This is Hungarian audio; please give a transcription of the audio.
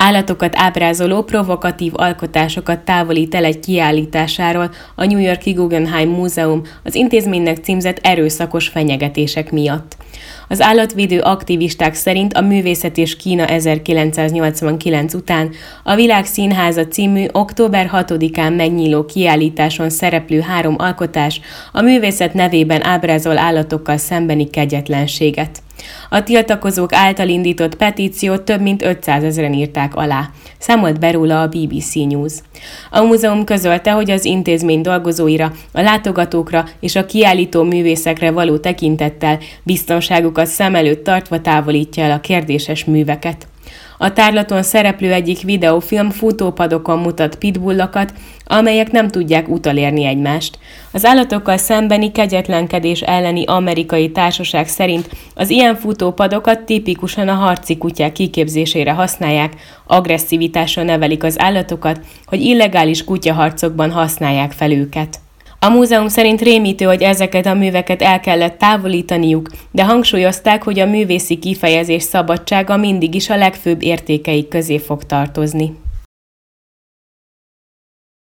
Állatokat ábrázoló provokatív alkotásokat távolít el egy kiállításáról a New York-i Guggenheim Múzeum az intézménynek címzett erőszakos fenyegetések miatt. Az állatvédő aktivisták szerint a Művészet és Kína 1989 után a Világszínháza című október 6-án megnyíló kiállításon szereplő 3 alkotás a művészet nevében ábrázol állatokkal szembeni kegyetlenséget. A tiltakozók által indított petíciót több mint 500 000-en írták alá, számolt be róla a BBC News. A múzeum közölte, hogy az intézmény dolgozóira, a látogatókra és a kiállító művészekre való tekintettel biztonságukat szem előtt tartva távolítja el a kérdéses műveket. A tárlaton szereplő egyik videófilm futópadokon mutat pitbullokat, amelyek nem tudják utolérni egymást. Az állatokkal szembeni kegyetlenkedés elleni amerikai társaság szerint az ilyen futópadokat tipikusan a harci kutyák kiképzésére használják, agresszivitásra nevelik az állatokat, hogy illegális kutyaharcokban használják fel őket. A múzeum szerint rémítő, hogy ezeket a műveket el kellett távolítaniuk, de hangsúlyozták, hogy a művészi kifejezés szabadsága mindig is a legfőbb értékeik közé fog tartozni.